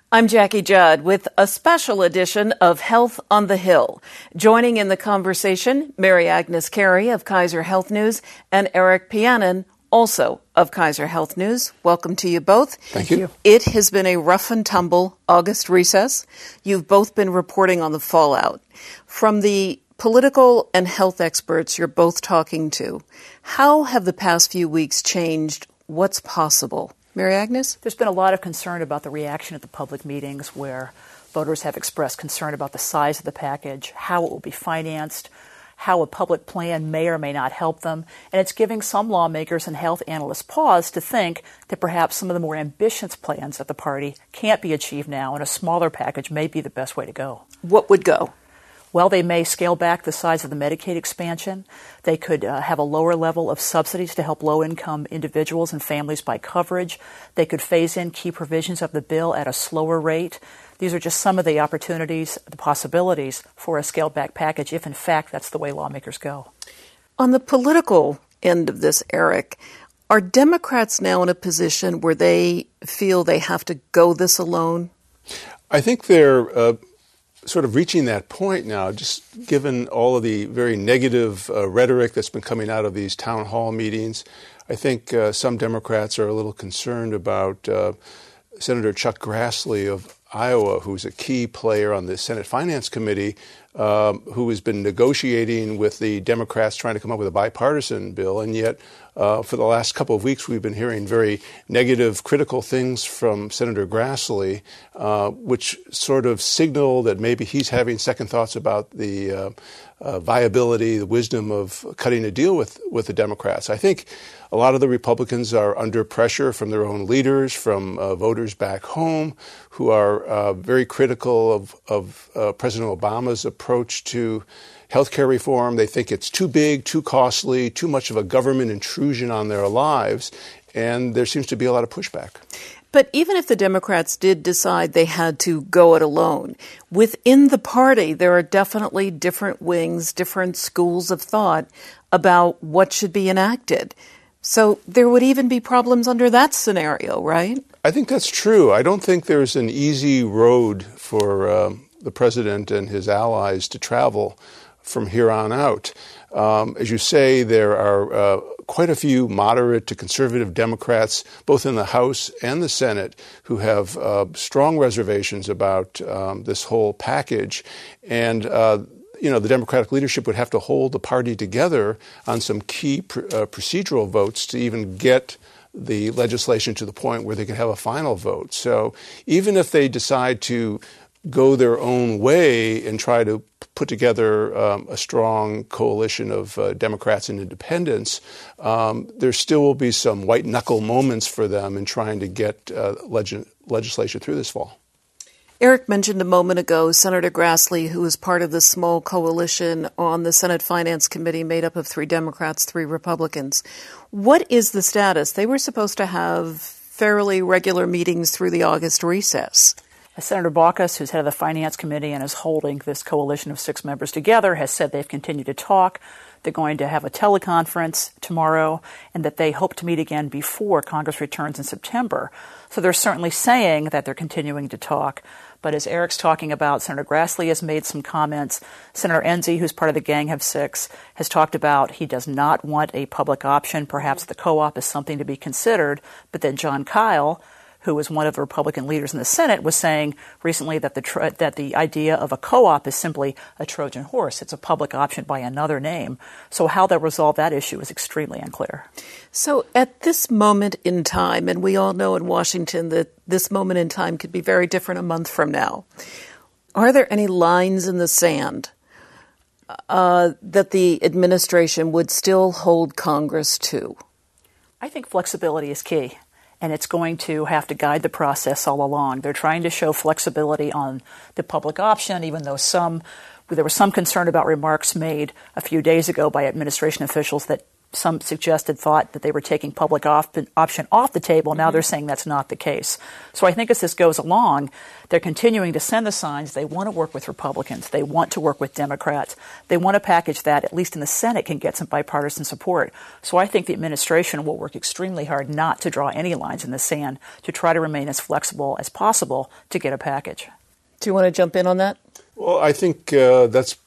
I'm Jackie Judd with a special edition of Health on the Hill. Joining in the conversation, Mary Agnes Carey of Kaiser Health News and Eric Pianin, also of Kaiser Health News. Welcome to you both. Thank you. It has been a rough and tumble August recess. You've both been reporting on the fallout. From the political and health experts you're both talking to, how have the past few weeks changed what's possible? Mary Agnes? There's been a lot of concern about the reaction at the public meetings where voters have expressed concern about the size of the package, how it will be financed, how a public plan may or may not help them. And it's giving some lawmakers and health analysts pause to think that perhaps some of the more ambitious plans of the party can't be achieved now, and a smaller package may be the best way to go. What would go? Well, they may scale back the size of the Medicaid expansion. They could have a lower level of subsidies to help low-income individuals and families buy coverage. They could phase in key provisions of the bill at a slower rate. These are just some of the opportunities, the possibilities for a scaled-back package if, in fact, that's the way lawmakers go. On the political end of this, Eric, are Democrats now in a position where they feel they have to go this alone? I think they're sort of reaching that point now, just given all of the very negative rhetoric that's been coming out of these town hall meetings. I think some Democrats are a little concerned about Senator Chuck Grassley of Iowa, who's a key player on the Senate Finance Committee, who has been negotiating with the Democrats trying to come up with a bipartisan bill. And yet, for the last couple of weeks, we've been hearing very negative, critical things from Senator Grassley, which sort of signal that maybe he's having second thoughts about the viability, the wisdom of cutting a deal with the Democrats. I think a lot of the Republicans are under pressure from their own leaders, from voters back home, who are very critical of President Obama's approach to healthcare reform. They think it's too big, too costly, too much of a government intrusion on their lives, and there seems to be a lot of pushback. But even if the Democrats did decide they had to go it alone, within the party there are definitely different wings, different schools of thought about what should be enacted. So there would even be problems under that scenario, right? I think that's true. I don't think there's an easy road for the president and his allies to travel from here on out. As you say, there are quite a few moderate to conservative Democrats, both in the House and the Senate, who have strong reservations about this whole package. And the Democratic leadership would have to hold the party together on some key procedural votes to even get the legislation to the point where they could have a final vote. So even if they decide to go their own way and try to put together a strong coalition of Democrats and independents, there still will be some white-knuckle moments for them in trying to get legislation through this fall. Eric mentioned a moment ago Senator Grassley, who is part of the small coalition on the Senate Finance Committee made up of 3 Democrats, 3 Republicans. What is the status? They were supposed to have fairly regular meetings through the August recess. Senator Baucus, who's head of the Finance Committee and is holding this coalition of 6 members together, has said they've continued to talk. They're going to have a teleconference tomorrow, and that they hope to meet again before Congress returns in September. So they're certainly saying that they're continuing to talk. But as Eric's talking about, Senator Grassley has made some comments. Senator Enzi, who's part of the Gang of 6, has talked about he does not want a public option. Perhaps the co-op is something to be considered. But then John Kyle, who is one of the Republican leaders in the Senate, was saying recently that the idea of a co-op is simply a Trojan horse. It's a public option by another name. So how they'll resolve that issue is extremely unclear. So at this moment in time, and we all know in Washington that this moment in time could be very different a month from now, are there any lines in the sand that the administration would still hold Congress to? I think flexibility is key. And it's going to have to guide the process all along. They're trying to show flexibility on the public option, even though there was some concern about remarks made a few days ago by administration officials that some suggested thought that they were taking public option off the table. Now they're saying that's not the case. So I think as this goes along, they're continuing to send the signs. They want to work with Republicans. They want to work with Democrats. They want a package that, at least in the Senate, can get some bipartisan support. So I think the administration will work extremely hard not to draw any lines in the sand, to try to remain as flexible as possible to get a package. Do you want to jump in on that? Well, I think that's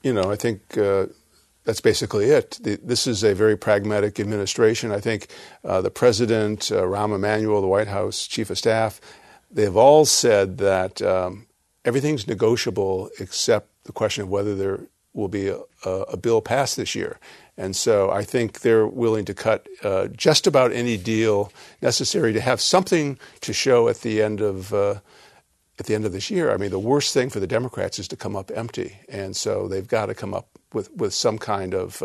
basically it. This is a very pragmatic administration. I think the president, Rahm Emanuel, the White House chief of staff, they've all said that everything's negotiable except the question of whether there will be a bill passed this year. And so I think they're willing to cut just about any deal necessary to have something to show at the end of this year. I mean, the worst thing for the Democrats is to come up empty. And so they've got to come up with some kind of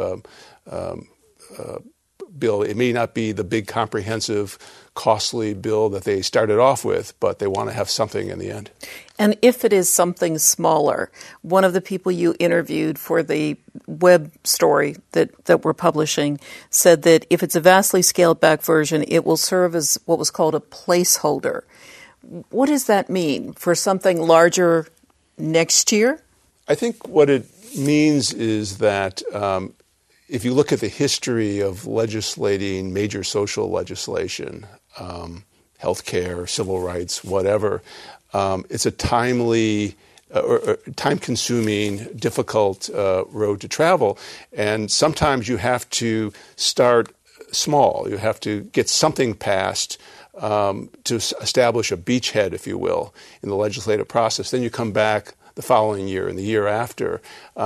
bill. It may not be the big, comprehensive, costly bill that they started off with, but they want to have something in the end. And if it is something smaller, one of the people you interviewed for the web story that we're publishing said that if it's a vastly scaled back version, it will serve as what was called a placeholder. What does that mean for something larger next year? I think what it means is that if you look at the history of legislating major social legislation, health care, civil rights, whatever, it's a timely or time-consuming, difficult road to travel. And sometimes you have to start small. You have to get something passed to establish a beachhead, if you will, in the legislative process. Then you come back the following year and the year after.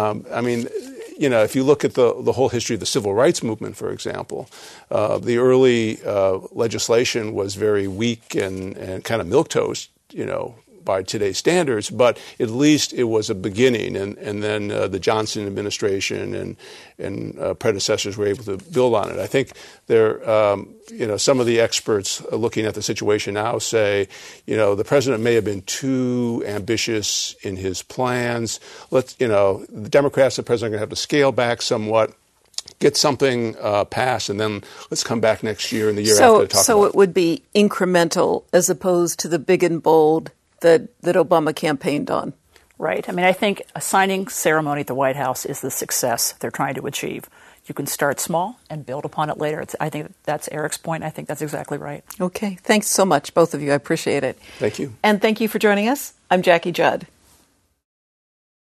If you look at the whole history of the civil rights movement, for example, the early legislation was very weak and kind of milquetoast, by today's standards, but at least it was a beginning. And then the Johnson administration and predecessors were able to build on it. I think some of the experts looking at the situation now say, the president may have been too ambitious in his plans. The Democrats, the president, are going to have to scale back somewhat, get something passed, and then let's come back next year and the year after to talk about it. So it would be incremental as opposed to the big and bold that Obama campaigned on. Right. I think a signing ceremony at the White House is the success they're trying to achieve. You can start small and build upon it later. I think that's Eric's point. I think that's exactly right. Okay. Thanks so much, both of you. I appreciate it. Thank you. And thank you for joining us. I'm Jackie Judd.